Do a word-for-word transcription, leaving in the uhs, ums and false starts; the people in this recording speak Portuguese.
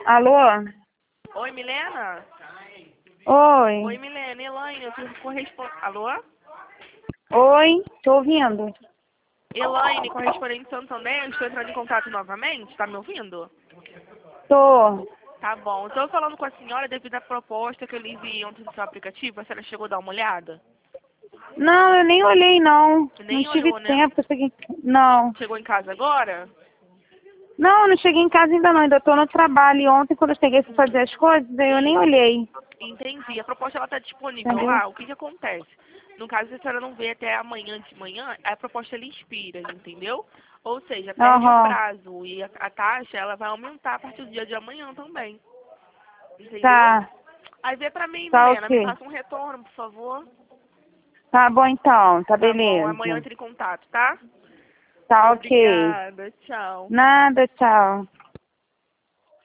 Alô? Oi, Milena? Oi. Oi, Milena. Elaine, eu sou correspondente... Alô? Oi, tô ouvindo. Elaine, correspondente de Santander, estou entrando em contato novamente. Tá me ouvindo? Tô. Tá bom. Estou falando com a senhora devido à proposta que eu lhe enviei ontem no seu aplicativo. A senhora chegou a dar uma olhada? Não, eu nem olhei, não. Não Nem tive olhou, né? tempo. Eu cheguei... Não. Chegou em casa agora? Não, eu não cheguei em casa ainda não. Ainda tô no trabalho. E ontem, quando eu cheguei pra fazer as coisas, aí eu nem Sim. olhei. Entendi. A proposta ela está disponível Entendeu? lá. O que que acontece? No caso, se a senhora não vê até amanhã de manhã, a proposta ela expira, entendeu? Ou seja, perde o Aham. prazo e a, a taxa ela vai aumentar a partir do dia de amanhã também. Entendeu? Tá. Aí vê pra mim, Tá Milena, me ok. passa um retorno, por favor. Tá bom então. Tá Tá bom, amanhã eu beleza. entre em contato, tá? Tá ok. Obrigada, tchau. Nada, tchau.